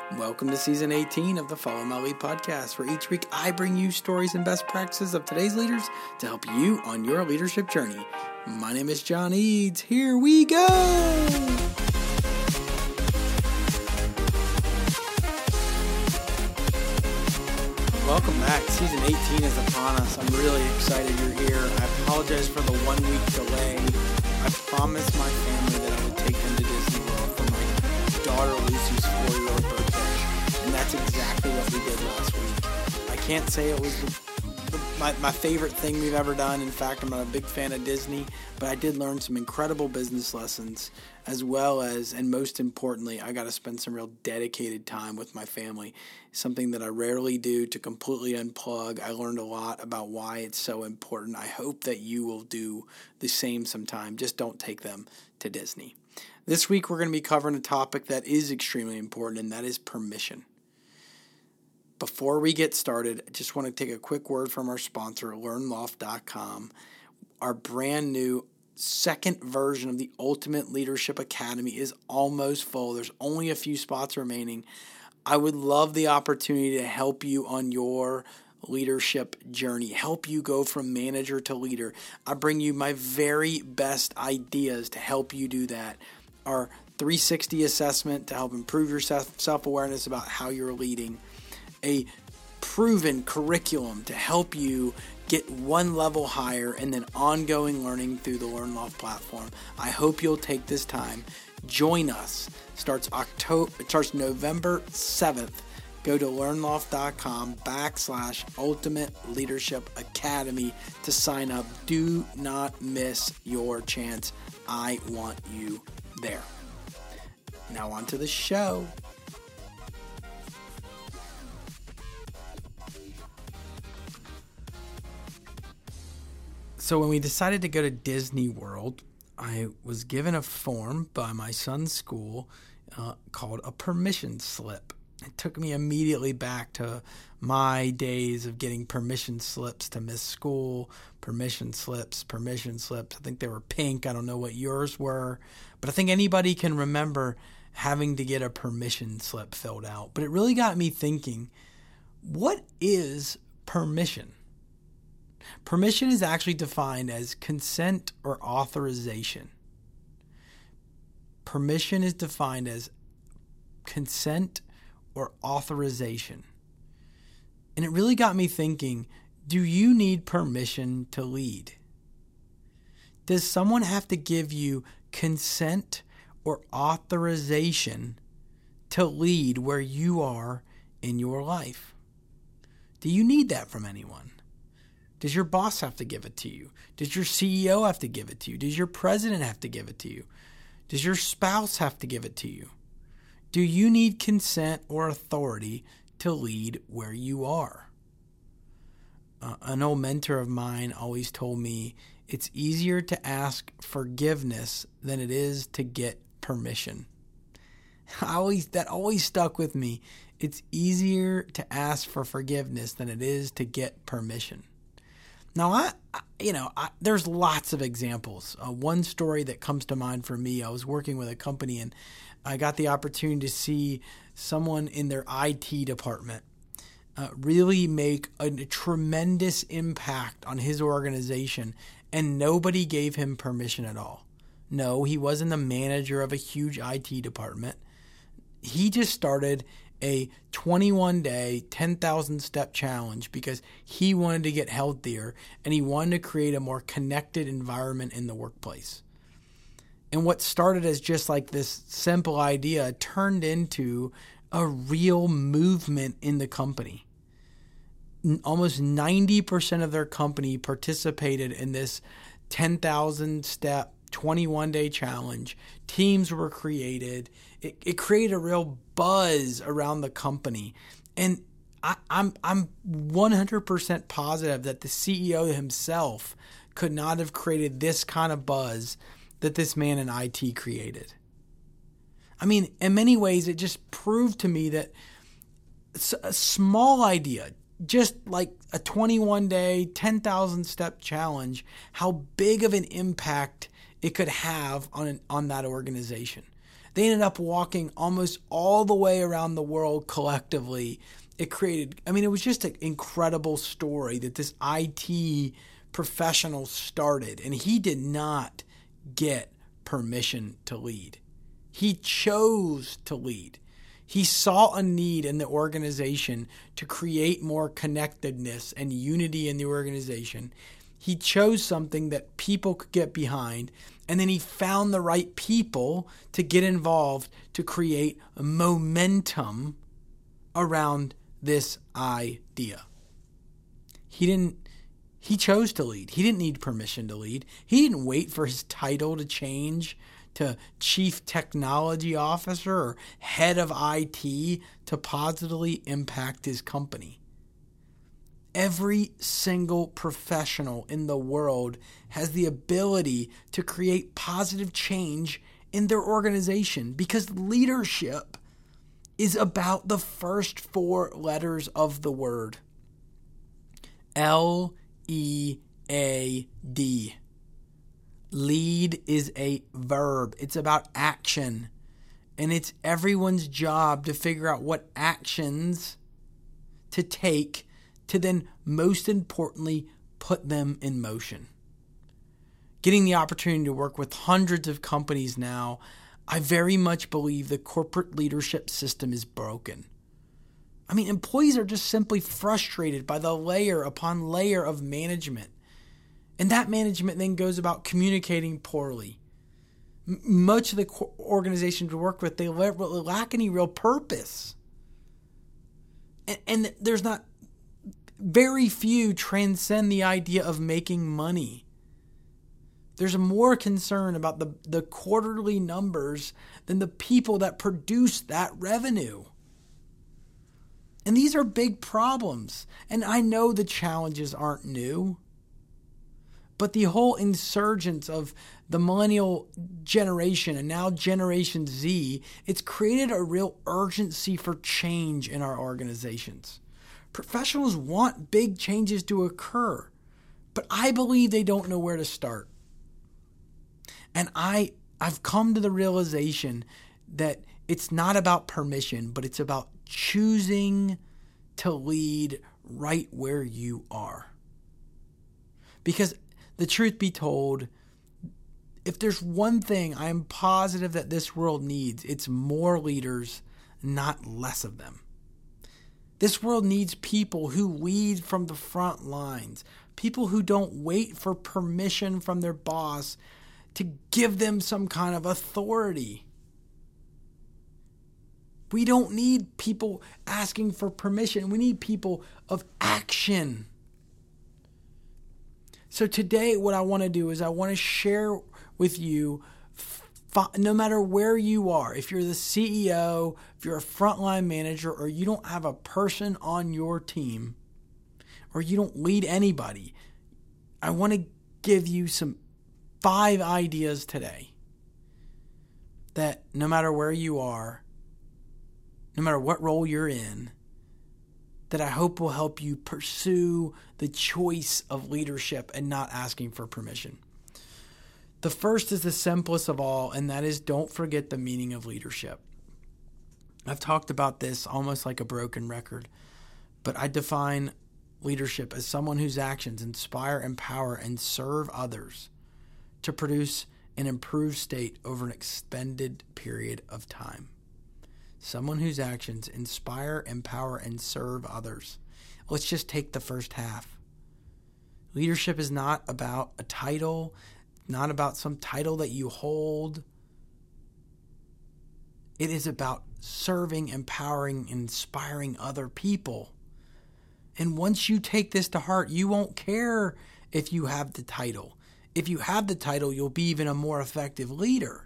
Welcome to Season 18 of the Follow My Lead podcast, where each week I bring you stories and best practices of today's leaders to help you on your leadership journey. My name is John Eads. Here we go! Welcome back. Season 18 is upon us. I'm really excited you're here. I apologize for the 1 week delay. I promised my family that I would take them to Disney World for my daughter Lucy's 4-year-old birthday. And that's exactly what we did last week. I can't say it was my favorite thing we've ever done. In fact, I'm not a big fan of Disney, but I did learn some incredible business lessons, as well as, and most importantly, I got to spend some real dedicated time with my family, something that I rarely do to completely unplug. I learned a lot about why it's so important. I hope that you will do the same sometime. Just don't take them to Disney. This week, we're going to be covering a topic that is extremely important, and that is permission. Before we get started, I just want to take a quick word from our sponsor, LearnLoft.com. Our brand new second version of the Ultimate Leadership Academy is almost full. There's only a few spots remaining. I would love the opportunity to help you on your leadership journey, help you go from manager to leader. I bring you my very best ideas to help you do that. Our 360 assessment to help improve your self-awareness about how you're leading. A proven curriculum to help you get one level higher, and then ongoing learning through the LearnLoft platform. I hope you'll take this time. Join us. It starts November 7th. Go to learnloft.com/Ultimate Leadership Academy to sign up. Do not miss your chance. I want you there. Now on to the show. So when we decided to go to Disney World, I was given a form by my son's school called a permission slip. It took me immediately back to my days of getting permission slips to miss school, permission slips. I think they were pink. I don't know what yours were, but I think anybody can remember having to get a permission slip filled out. But it really got me thinking, what is permission? Permission is actually defined as consent or authorization. Permission is defined as consent or authorization. And it really got me thinking, do you need permission to lead? Does someone have to give you consent or authorization to lead where you are in your life? Do you need that from anyone? Does your boss have to give it to you? Does your CEO have to give it to you? Does your president have to give it to you? Does your spouse have to give it to you? Do you need consent or authority to lead where you are? An old mentor of mine always told me it's easier to ask forgiveness than it is to get permission. That always stuck with me. It's easier to ask for forgiveness than it is to get permission. Now, there's lots of examples. One story that comes to mind for me, I was working with a company and I got the opportunity to see someone in their IT department really make a tremendous impact on his organization, and nobody gave him permission at all. No, he wasn't the manager of a huge IT department. He just started a 21-day, 10,000-step challenge because he wanted to get healthier and he wanted to create a more connected environment in the workplace. And what started as just like this simple idea turned into a real movement in the company. Almost 90% of their company participated in this 10,000-step 21-day challenge. Teams were created. It created a real buzz around the company. And I'm 100% positive that the CEO himself could not have created this kind of buzz that this man in IT created. I mean, in many ways, it just proved to me that a small idea, just like a 21-day, 10,000-step challenge, how big of an impact it could have on that organization. They ended up walking almost all the way around the world collectively. It was just an incredible story that this IT professional started, and he did not get permission to lead. He chose to lead. He saw a need in the organization to create more connectedness and unity in the organization. He chose something that people could get behind, and then he found the right people to get involved to create momentum around this idea. He chose to lead. He didn't need permission to lead. He didn't wait for his title to change to Chief Technology Officer or Head of IT to positively impact his company. Every single professional in the world has the ability to create positive change in their organization because leadership is about the first 4 letters of the word. Lead. Lead is a verb. It's about action. And it's everyone's job to figure out what actions to take to then, most importantly, put them in motion. Getting the opportunity to work with hundreds of companies now, I very much believe the corporate leadership system is broken. Employees are just simply frustrated by the layer upon layer of management. And that management then goes about communicating poorly. Much of the organizations we work with, they lack any real purpose. And there's not, very few transcend the idea of making money. There's more concern about the quarterly numbers than the people that produce that revenue. And these are big problems. And I know the challenges aren't new. But the whole insurgence of the millennial generation and now Generation Z, it's created a real urgency for change in our organizations. Professionals want big changes to occur, but I believe they don't know where to start. And I've come to the realization that it's not about permission, but it's about choosing to lead right where you are. Because the truth be told, if there's one thing I'm positive that this world needs, it's more leaders, not less of them. This world needs people who lead from the front lines, people who don't wait for permission from their boss to give them some kind of authority. We don't need people asking for permission. We need people of action. So today what I want to do is I want to share with you, no matter where you are, if you're the CEO, if you're a frontline manager, or you don't have a person on your team, or you don't lead anybody, I want to give you 5 ideas today that no matter where you are, no matter what role you're in, that I hope will help you pursue the choice of leadership and not asking for permission. The first is the simplest of all, and that is don't forget the meaning of leadership. I've talked about this almost like a broken record, but I define leadership as someone whose actions inspire, empower, and serve others to produce an improved state over an extended period of time. Someone whose actions inspire, empower, and serve others. Let's just take the first half. Leadership is not about a title, not about some title that you hold. It is about serving, empowering, and inspiring other people. And once you take this to heart, you won't care if you have the title. If you have the title, you'll be even a more effective leader.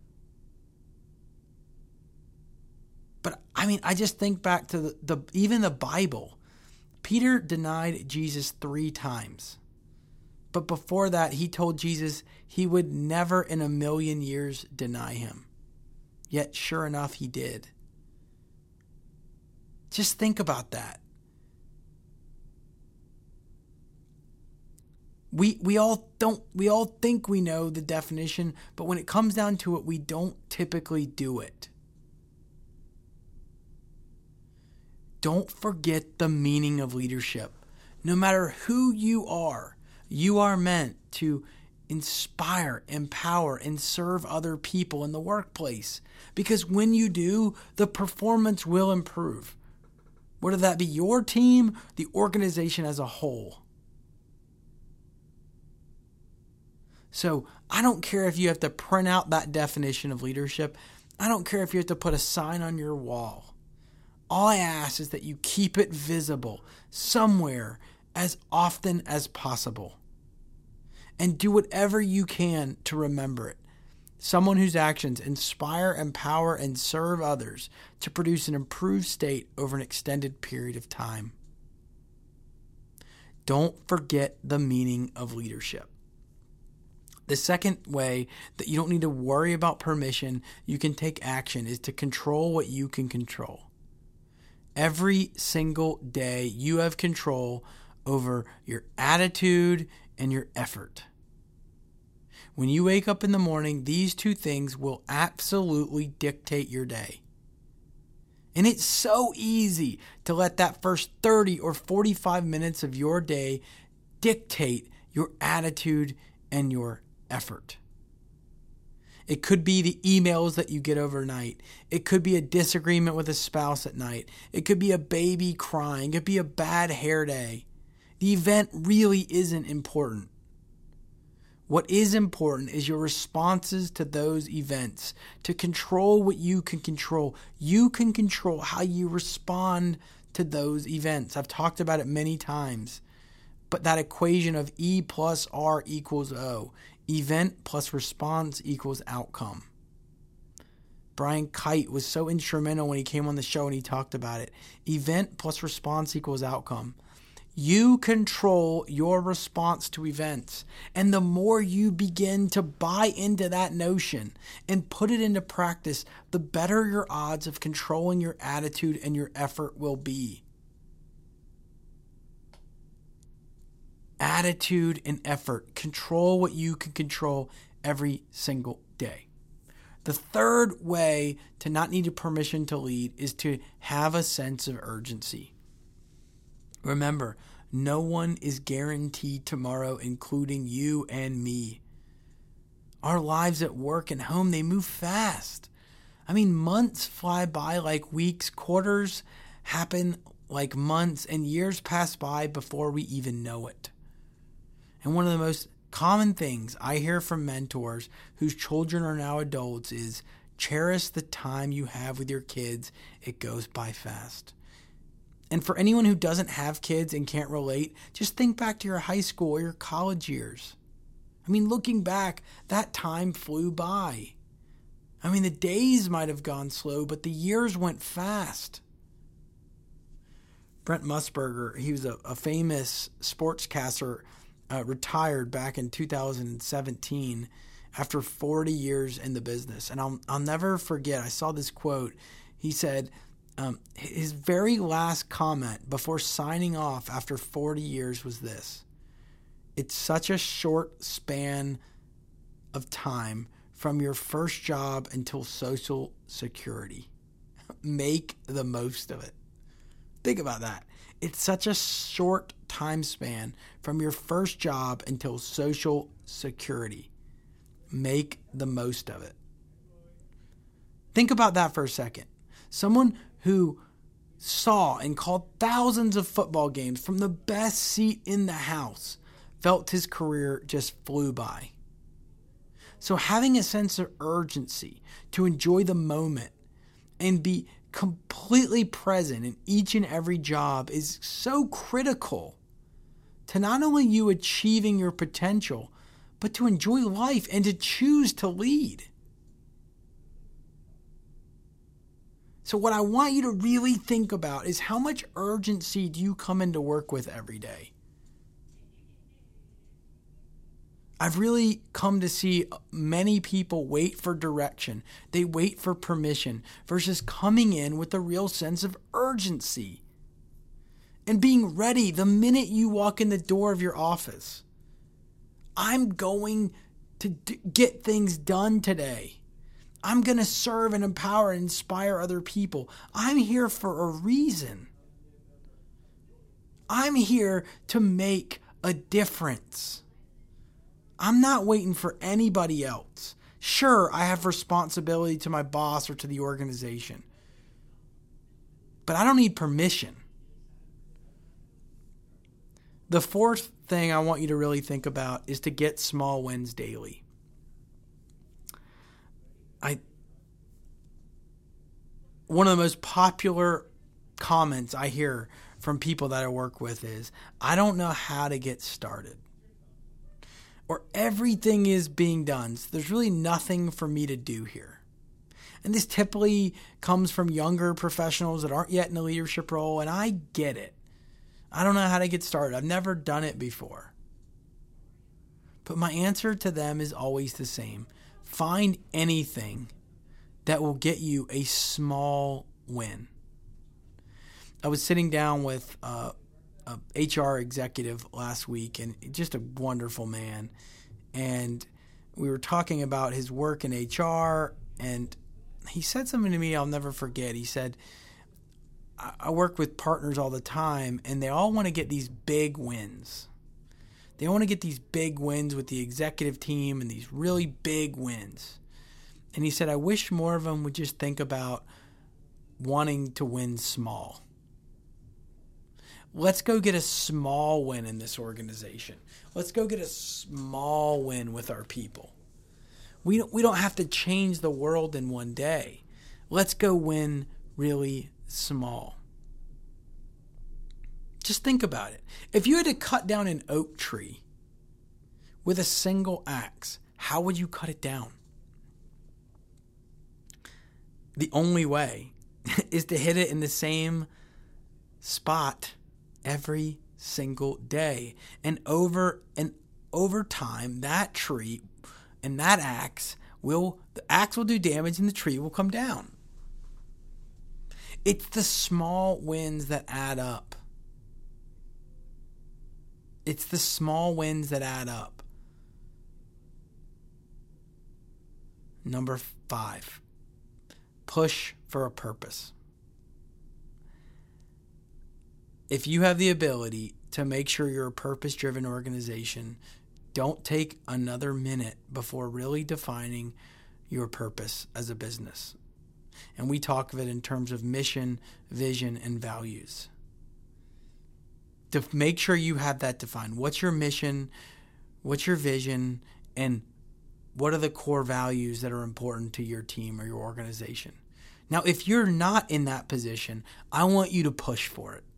But I just think back to even the Bible. Peter denied Jesus 3 times. But before that, he told Jesus he would never in a million years deny him. Yet, sure enough, he did. Just think about that. We all think we know the definition, but when it comes down to it, we don't typically do it. Don't forget the meaning of leadership. No matter who you are meant to inspire, empower, and serve other people in the workplace. Because when you do, the performance will improve. Whether that be your team, the organization as a whole. So I don't care if you have to print out that definition of leadership. I don't care if you have to put a sign on your wall. All I ask is that you keep it visible somewhere as often as possible. And do whatever you can to remember it. Someone whose actions inspire, empower, and serve others to produce an improved state over an extended period of time. Don't forget the meaning of leadership. The second way that you don't need to worry about permission, you can take action, is to control what you can control. Every single day you have control over your attitude and your effort. When you wake up in the morning, these two things will absolutely dictate your day. And it's so easy to let that first 30 or 45 minutes of your day dictate your attitude and your effort. It could be the emails that you get overnight. It could be a disagreement with a spouse at night. It could be a baby crying. It could be a bad hair day. The event really isn't important. What is important is your responses to those events. To control what you can control. You can control how you respond to those events. I've talked about it many times. But that equation of E plus R equals O. Event plus response equals outcome. Brian Kite was so instrumental when he came on the show and he talked about it. Event plus response equals outcome. You control your response to events. And the more you begin to buy into that notion and put it into practice, the better your odds of controlling your attitude and your effort will be. Attitude and effort. Control what you can control every single day. The third way to not need permission to lead is to have a sense of urgency. Remember, no one is guaranteed tomorrow, including you and me. Our lives at work and home, they move fast. I mean, months fly by like weeks, quarters happen like months, and years pass by before we even know it. And one of the most common things I hear from mentors whose children are now adults is cherish the time you have with your kids. It goes by fast. And for anyone who doesn't have kids and can't relate, just think back to your high school or your college years. I mean, looking back, that time flew by. I mean, the days might have gone slow, but the years went fast. Brent Musburger, he was a famous sportscaster, retired back in 2017 after 40 years in the business. And I'll never forget, I saw this quote. He said, his very last comment before signing off after 40 years was this: it's such a short span of time from your first job until Social Security. Make the most of it. Think about that. It's such a short time span from your first job until Social Security. Make the most of it. Think about that for a second. Someone who saw and called thousands of football games from the best seat in the house felt his career just flew by. So having a sense of urgency to enjoy the moment and be completely present in each and every job is so critical to not only you achieving your potential, but to enjoy life and to choose to lead. So what I want you to really think about is how much urgency do you come into work with every day? I've really come to see many people wait for direction. They wait for permission versus coming in with a real sense of urgency and being ready the minute you walk in the door of your office. I'm going to get things done today. I'm going to serve and empower and inspire other people. I'm here for a reason. I'm here to make a difference. I'm not waiting for anybody else. Sure, I have responsibility to my boss or to the organization, but I don't need permission. The fourth thing I want you to really think about is to get small wins daily. One of the most popular comments I hear from people that I work with is, I don't know how to get started. Or everything is being done, so there's really nothing for me to do here. And this typically comes from younger professionals that aren't yet in a leadership role, and I get it. I don't know how to get started. I've never done it before. But my answer to them is always the same. Find anything that will get you a small win. I was sitting down with a HR executive last week, and just a wonderful man. And we were talking about his work in HR, and he said something to me I'll never forget. He said, I work with partners all the time, and they all want to get these big wins. They want to get these big wins with the executive team and these really big wins. And he said, I wish more of them would just think about wanting to win small. Let's go get a small win in this organization. Let's go get a small win with our people. We don't have to change the world in one day. Let's go win really small. Just think about it. If you had to cut down an oak tree with a single axe, how would you cut it down? The only way is to hit it in the same spot every single day. And over time, that tree and that the axe will do damage and the tree will come down. It's the small wins that add up. It's the small wins that add up. Number 5, push for a purpose. If you have the ability to make sure you're a purpose-driven organization, don't take another minute before really defining your purpose as a business. And we talk of it in terms of mission, vision, and values. To make sure you have that defined. What's your mission? What's your vision? And what are the core values that are important to your team or your organization? Now, if you're not in that position, I want you to push for it.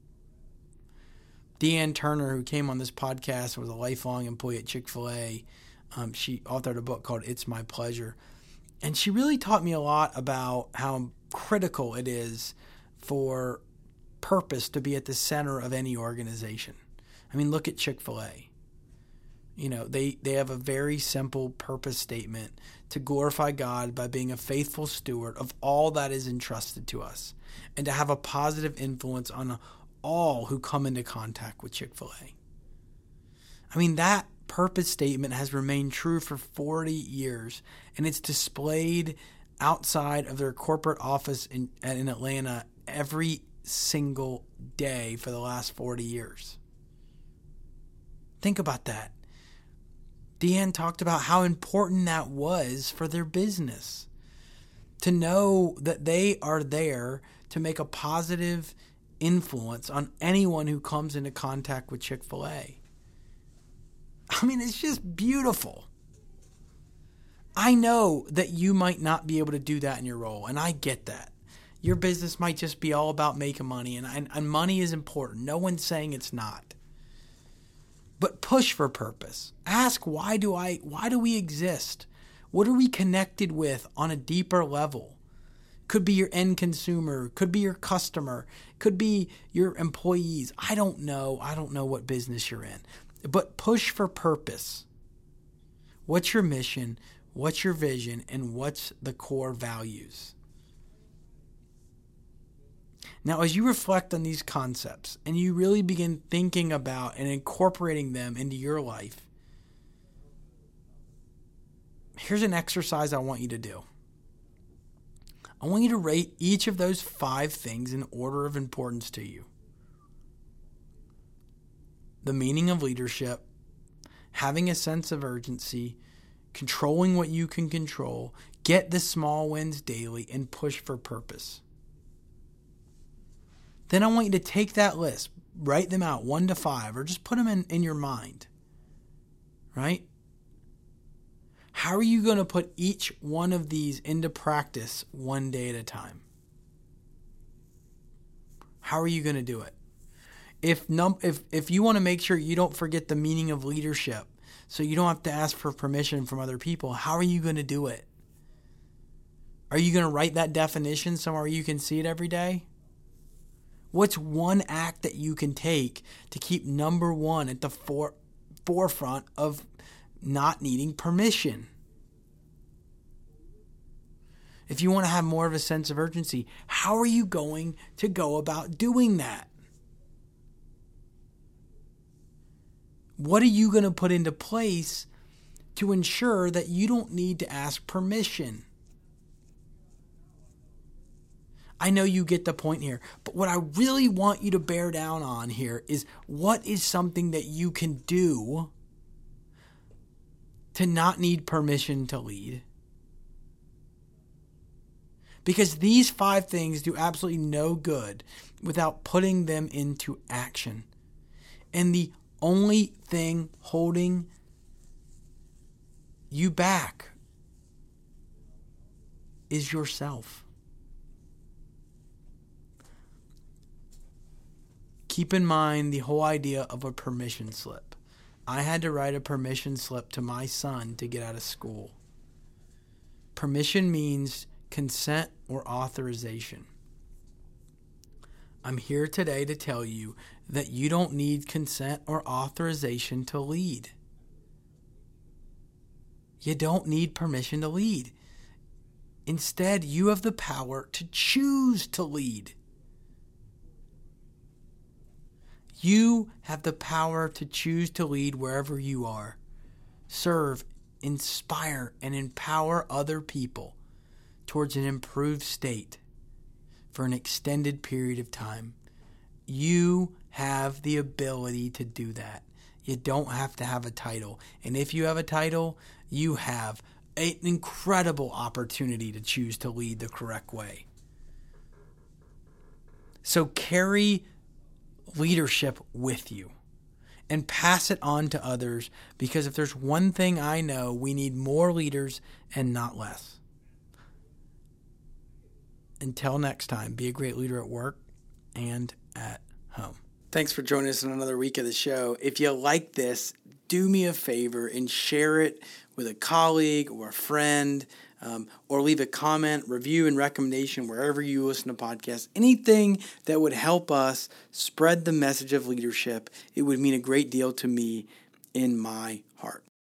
Deanne Turner, who came on this podcast, was a lifelong employee at Chick-fil-A. She authored a book called It's My Pleasure. And she really taught me a lot about how critical it is for purpose to be at the center of any organization. I mean, look at Chick-fil-A. You know, they have a very simple purpose statement: to glorify God by being a faithful steward of all that is entrusted to us, and to have a positive influence on all who come into contact with Chick-fil-A. I mean, that purpose statement has remained true for 40 years, and it's displayed outside of their corporate office in Atlanta every single day for the last 40 years. Think about that. Deanne talked about how important that was for their business, to know that they are there to make a positive influence on anyone who comes into contact with Chick-fil-A. I mean, it's just beautiful. I know that you might not be able to do that in your role, and I get that. Your business might just be all about making money, and money is important. No one's saying it's not. But push for purpose. Ask, why do we exist? What are we connected with on a deeper level? Could be your end consumer, could be your customer, could be your employees. I don't know. I don't know what business you're in. But push for purpose. What's your mission? What's your vision? And what's the core values? Now, as you reflect on these concepts and you really begin thinking about and incorporating them into your life, here's an exercise I want you to do. I want you to rate each of those 5 things in order of importance to you. The meaning of leadership, having a sense of urgency, controlling what you can control, get the small wins daily, and push for purpose. Then I want you to take that list, write them out 1 to 5, or just put them in your mind. Right? How are you going to put each one of these into practice one day at a time? How are you going to do it? If you want to make sure you don't forget the meaning of leadership, so you don't have to ask for permission from other people, how are you going to do it? Are you going to write that definition somewhere you can see it every day? What's one act that you can take to keep number 1 at the forefront of not needing permission? If you want to have more of a sense of urgency, how are you going to go about doing that? What are you going to put into place to ensure that you don't need to ask permission? I know you get the point here, but what I really want you to bear down on here is what is something that you can do to not need permission to lead. Because these 5 things do absolutely no good without putting them into action. And the only thing holding you back is yourself. Keep in mind the whole idea of a permission slip. I had to write a permission slip to my son to get out of school. Permission means consent or authorization. I'm here today to tell you that you don't need consent or authorization to lead. You don't need permission to lead. Instead, you have the power to choose to lead. You have the power to choose to lead wherever you are. Serve, inspire, and empower other people towards an improved state for an extended period of time. You have the ability to do that. You don't have to have a title. And if you have a title, you have an incredible opportunity to choose to lead the correct way. So carry leadership with you and pass it on to others, because if there's one thing I know, we need more leaders and not less. Until next time, be a great leader at work and at home. Thanks for joining us on another week of the show. If you like this, do me a favor and share it with a colleague or a friend, or leave a comment, review, and recommendation wherever you listen to podcasts. Anything that would help us spread the message of leadership, it would mean a great deal to me in my heart.